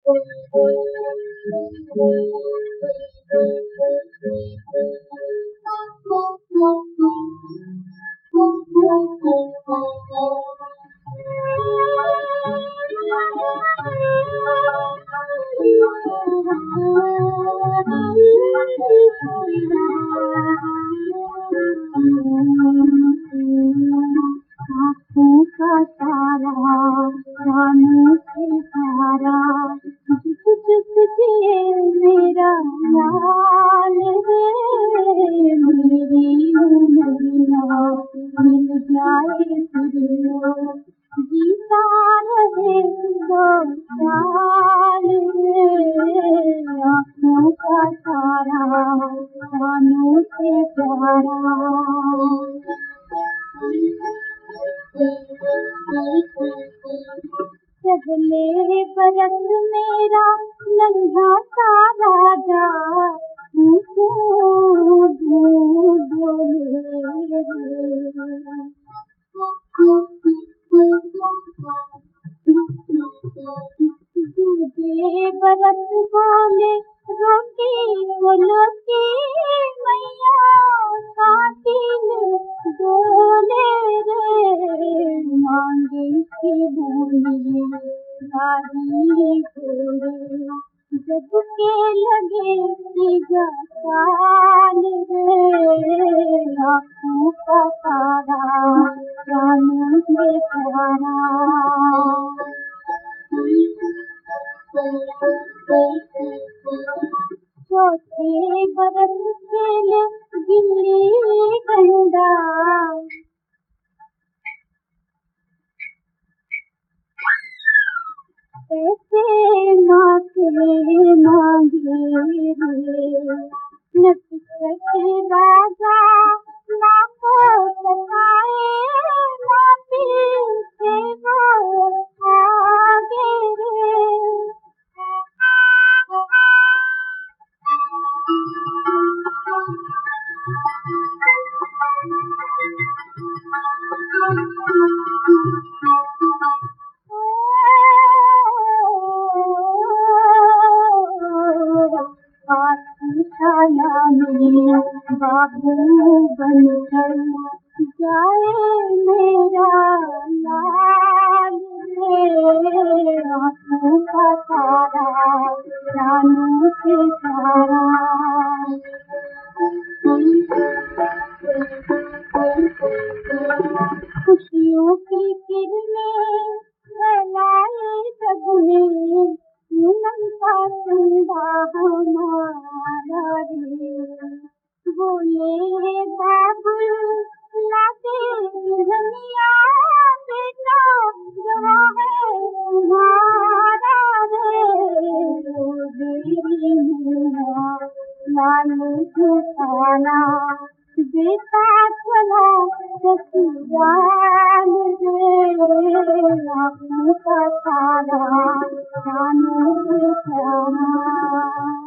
आँखों का तारा रानों से तारा झुक झुक जिए मेरा लाल रे मेरी उमरिया मिल जाए तुझको जीता रहे दो साल रे आँखों का तारा रानों से प्यारा पहले बरस मेरा नन्हा सा राजा दूजे बरस बोले रोटी बोलो की मैया कातिल बोले रे मांगी थी बोली गाड़ी घोड़े जब के लगे साल रे आँखों का तारा रानों से प्यारा चौथे बरस खेले गिल्ली डंडा ऐसे माँ से मांगे रे नटखट राजा माँ को सताए माँ पीछे वो आगे रे पाठशाला में बाबू बनकर जाए मेरा लाल रे आँखों का तारा रानों से तारा खुशियों की किरणें फैलाए जग में पूनम का चंदा हमारा रे बोले बाबुल लाते दुल्हनिया बेटा जवा है तुम्हारा रे मेरी मिया लाल झुकाना बेटा चला ससुराल रे आँखों का तारा रानों से प्यारा